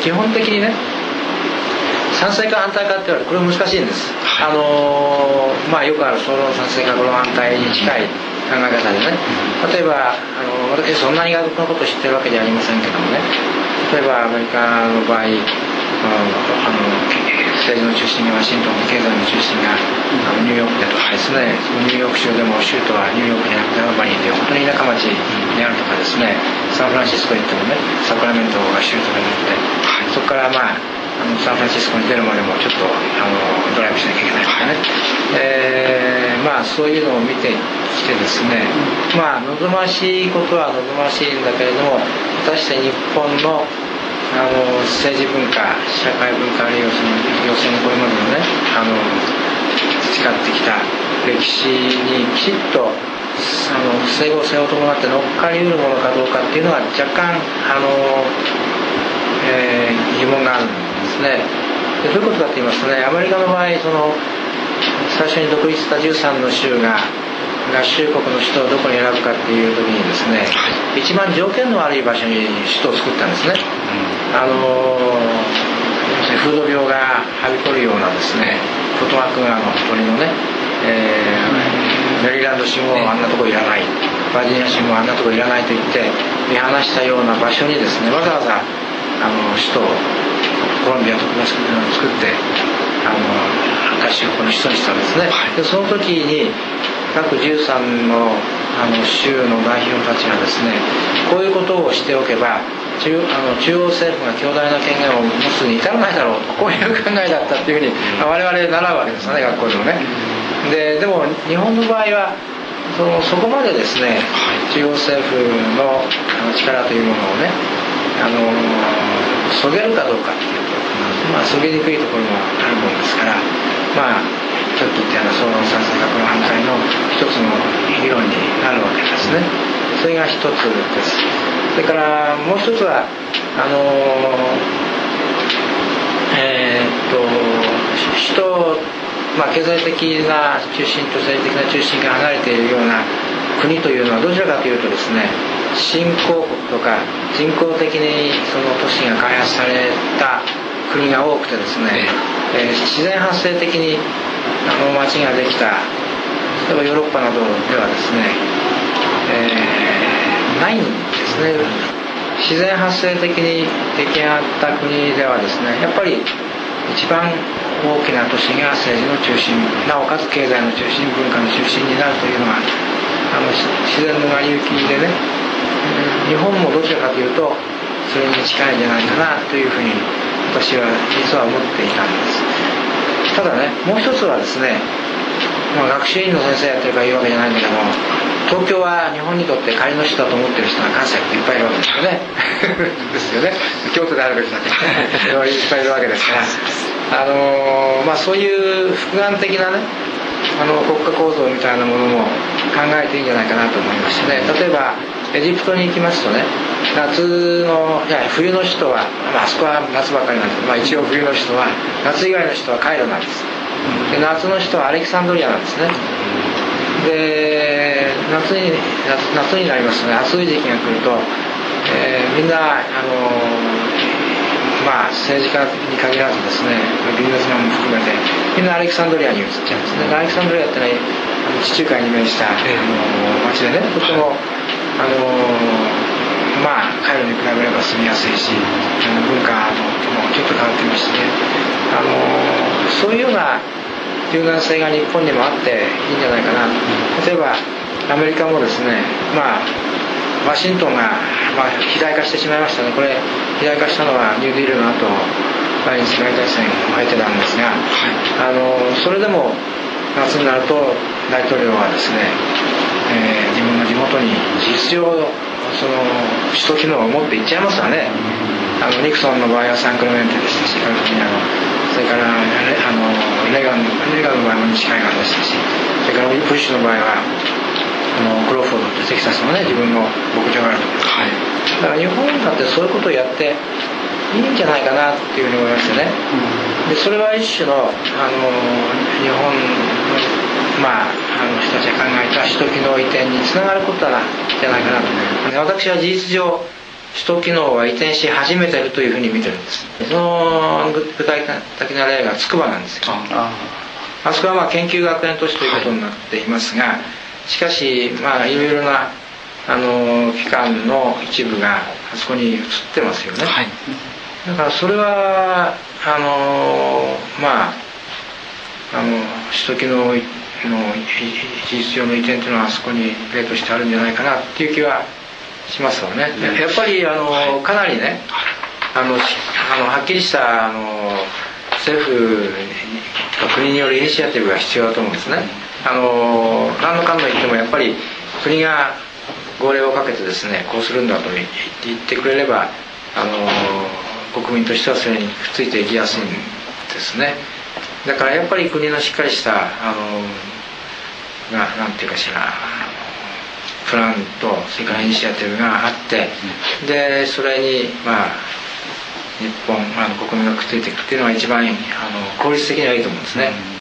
基本的にね、賛成か反対かって言われてこれ難しいんです。よくある総論賛成か総論反対に近い考え方でね、例えば私そんなに外国のことを知ってるわけではありませんけどもね、例えばアメリカの場合、政治の中心がワシントン、経済の中心がニューヨークでとかですね、ニューヨーク州でも州都はニューヨークじゃなくてアルバニーという本当に田舎町にあるとかですね、サンフランシスコに行ってもね、サクラメントが州都でもって、そこからサンフランシスコに出るまでもちょっとドライブしなきゃいけないとかね、そういうのを見てきてですね、望ましいことは望ましいんだけれども、果たして日本の政治文化、社会文化、あるいはその行政のこれまでのね、培ってきた歴史にきちっと整合性を伴って乗っかりうるものかどうかっていうのは若干疑問があるんですね。でどういうことかと言いますとね、アメリカの場合最初に独立した13の州が合衆国の首都をどこに選ぶかっていう時にですね、一番条件の悪い場所に首都を作ったんですね。風土病がはびこるようなですね、ポトマック川のほとりのね、メリーランド州もあんなとこいらない、バージニア州もあんなとこいらないと言って見放したような場所にですね、わざわざ首都をコロンビア特別国を作って合衆国の首都にしたんですね。でその時に各13の州の代表たちがですね、こういうことをしておけば中央政府が強大な権限を持つに至らないだろうと、こういう考えだったっていうふうに我々習うわけですよね、学校でもね。でも日本の場合はそこまでですね、中央政府の力というものをねそげるかどうかっていうと、そげにくいところもあるものですから、ちょっと言ったような総論賛成かこの反対の一つの議論になるわけですね。それが一つです。それからもう一つは首都、経済的な中心と政治的な中心が離れているような国というのはどちらかというとですね、新興国とか人工的にその都市が開発された国が多くてですね、自然発生的に街ができた、例えばヨーロッパなどではですね、ないんですね。自然発生的に出来上がった国ではですね、やっぱり一番大きな都市が政治の中心、なおかつ経済の中心、文化の中心になるというのが自然の成り行きでね、日本もどちらかというとそれに近いんじゃないかなというふうに私は実は思っていたんです。ただね、もう一つはですね、学習院の先生やってるから言うわけじゃないんだけども、東京は日本にとって仮の首都だと思ってる人が関西っていっぱいいるわけですよねですよね。京都であるべきだっていっぱいいるわけですから、そういう複眼的なね国家構造みたいなものも考えていいんじゃないかなと思いましてね。例えばエジプトに行きますとね、冬の首都は、あそこは夏ばっかりなんですけど、一応冬の首都は夏以外の首都はカイロなんです。で夏の首都はアレキサンドリアなんですね。で夏になりますとね、暑い時期が来ると、みんな政治家に限らずですね、ビジネスマンも含めてみんなアレキサンドリアに移っちゃうんですね。アレキサンドリアってね、地中海に面した町でね、とてもカイロに比べれば住みやすいし、文化もちょっと変わってましてね、そういうような柔軟性が日本にもあっていいんじゃないかなと。例えばアメリカもですね、ワシントンが、肥大化してしまいましたね。これ肥大化したのはニューディールの後第二次世界大戦を経てなんですが、それでも夏になると大統領はですね、自分の地元に事実上その首都機能を持って行っちゃいますわね。ニクソンの場合はサンクラメンテでしたし、カリフォルニアの、それからレガンの場合も西海岸でしたし、それからブッシュの場合はクローフォードってテキサスのね、自分の牧場があるところです、だから日本だってそういうことをやっていいんじゃないかなっていうふうに思いましてね。でそれは一種の日本の人たちが考えた首都機能移転につながることじゃないかなと。私は事実上首都機能は移転し始めているというふうに見てるんです。その具体的な例が筑波なんですよ。あそこは研究学園都市ということになっていますが、しかしいろいろな機関の一部があそこに移ってますよね。だからそれは首都機能の事実上の移転というのはあそこに例としてあるんじゃないかなっていう気はしますわね。やっぱりかなりねはっきりした政府国によるイニシアティブが必要だと思うんですね。何のかんの言ってもやっぱり国が号令をかけてですね、こうするんだと言ってくれれば国民としてはそれにくっついていきやすいんですね。だからやっぱり国のしっかりしたなんていうかしらプランとそれからイニシアティブがあって、でそれに日本国民がくっついていくっていうのが一番効率的にはいいと思うんですね。